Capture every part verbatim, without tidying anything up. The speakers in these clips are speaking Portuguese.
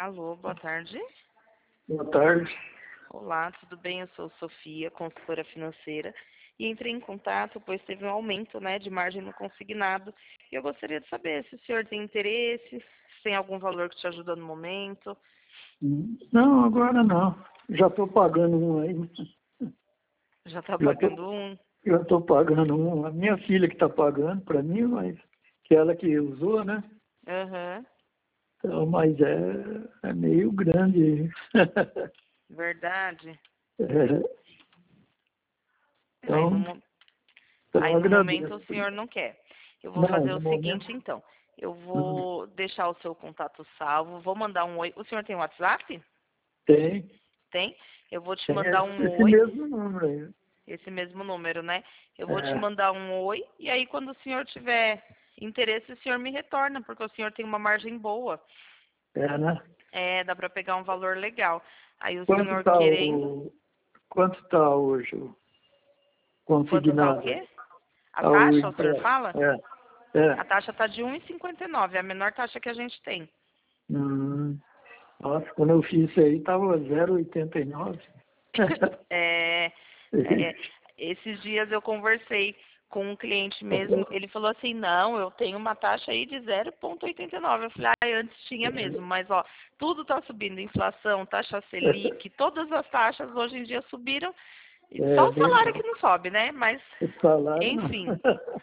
Alô, boa tarde. Boa tarde. Olá, tudo bem? Eu sou Sofia, consultora financeira, e entrei em contato, pois teve um aumento, né, de margem no consignado. E eu gostaria de saber se o senhor tem interesse, se tem algum valor que te ajuda no momento. Não, agora não. Já estou pagando um aí. Já está Já tô, pagando um? já estou pagando um. A minha filha que está pagando para mim, mas que ela que usou, né? Aham. Então, mas é, é meio grande. Verdade. É, Aí no, então, mo- então aí eu no momento o agradeço. senhor não quer. Eu vou Não, fazer no o momento. seguinte, então. Eu Hum, vou deixar o seu contato salvo, vou mandar um oi. O senhor tem WhatsApp? tem. Tem? Eu vou te Tem mandar esse, um esse oi. mesmo número aí. Esse mesmo número, né? Eu vou te É, mandar um oi, e aí quando o senhor tiver interesse, o senhor me retorna, porque o senhor tem uma margem boa. é, né? É, dá para pegar um valor legal. Aí o Quanto senhor está querendo, o. Quanto está hoje o quanto tá o consignado? quê? A Está o taxa, o senhor impresso? fala? É, é. A taxa tá de um e cinquenta e nove, é a menor taxa que a gente tem. Hum, nossa, quando eu fiz isso aí estava zero vírgula oitenta e nove. É, é, é, esses dias eu conversei com um cliente mesmo, ele falou assim, não, eu tenho uma taxa aí de zero vírgula oitenta e nove. Eu falei, ah, antes tinha mesmo, mas ó, tudo está subindo, inflação, taxa Selic, todas as taxas hoje em dia subiram, e só É o salário verdade. que não sobe, né? Mas, O salário não. enfim,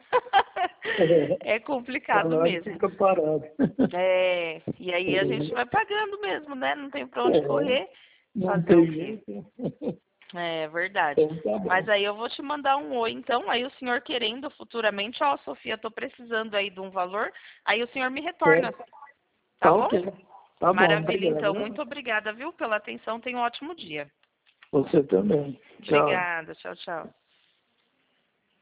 é O complicado salário mesmo. fica parado. É, e aí a gente vai pagando mesmo, né? Não tem pra onde É, correr, não fazer o tem quê? jeito. É verdade. Então tá Mas bom. aí eu vou te mandar um oi, então. Aí o senhor querendo futuramente, ó, Sofia, tô precisando aí de um valor. Aí o senhor me É, retorna, tá tá bom? ok. Tá bom, Maravilha, obrigado. então. Viu? Muito obrigada, viu, pela atenção. Tenha um ótimo dia. Você também. Tchau. Obrigada. Tchau, tchau.